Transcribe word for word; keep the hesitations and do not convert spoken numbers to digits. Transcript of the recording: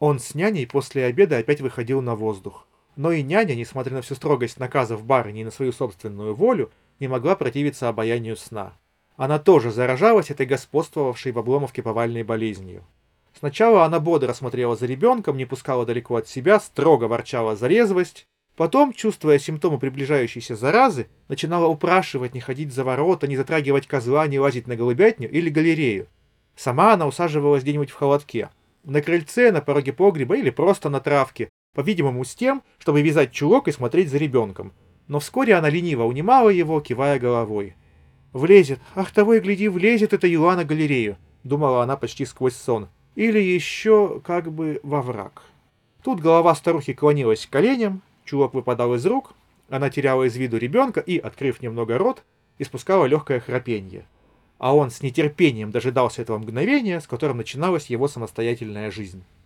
Он с няней после обеда опять выходил на воздух. Но и няня, несмотря на всю строгость наказов барыни и на свою собственную волю, не могла противиться обаянию сна. Она тоже заражалась этой господствовавшей в Обломовке повальной болезнью. Сначала она бодро смотрела за ребенком, не пускала далеко от себя, строго ворчала за резвость. Потом, чувствуя симптомы приближающейся заразы, начинала упрашивать не ходить за ворота, не затрагивать козла, не лазить на голубятню или галерею. Сама она усаживалась где-нибудь в холодке, на крыльце, на пороге погреба или просто на травке, по-видимому с тем, чтобы вязать чулок и смотреть за ребенком. Но вскоре она лениво унимала его, кивая головой. «Влезет, ах того и гляди, влезет эта юла на галерею», — думала она почти сквозь сон. «Или еще как бы во враг». Тут голова старухи клонилась к коленям, чулок выпадал из рук, она теряла из виду ребенка и, открыв немного рот, испускала легкое храпенье. А он с нетерпением дожидался этого мгновения, с которым начиналась его самостоятельная жизнь.